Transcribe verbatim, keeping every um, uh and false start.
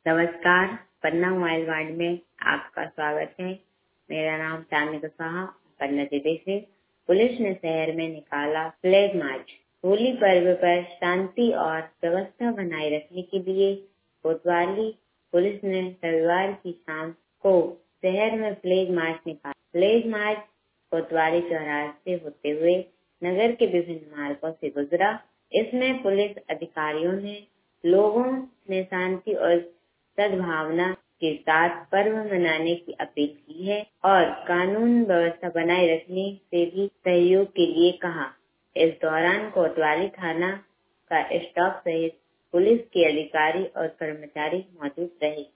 नमस्कार, पन्ना mobile ward में आपका स्वागत है। मेरा नाम चांदनी कुशवाहा, पन्ना जिले से। पुलिस ने शहर में निकाला फ्लैग मार्च। होली पर्व पर शांति और व्यवस्था बनाए रखने के लिए कोतवाली पुलिस ने रविवार की शाम को शहर में फ्लैग मार्च निकाला। फ्लैग मार्च कोतवाली चौराहे से होते हुए नगर के विभिन्न मार्गों से गुजरा। इसमें पुलिस अधिकारियों ने लोगों ने शांति और सद्भावना के साथ पर्व मनाने की अपील की है और कानून व्यवस्था बनाए रखने से भी सहयोग के लिए कहा। इस दौरान कोतवाली थाना का स्टाफ सहित पुलिस के अधिकारी और कर्मचारी मौजूद रहे।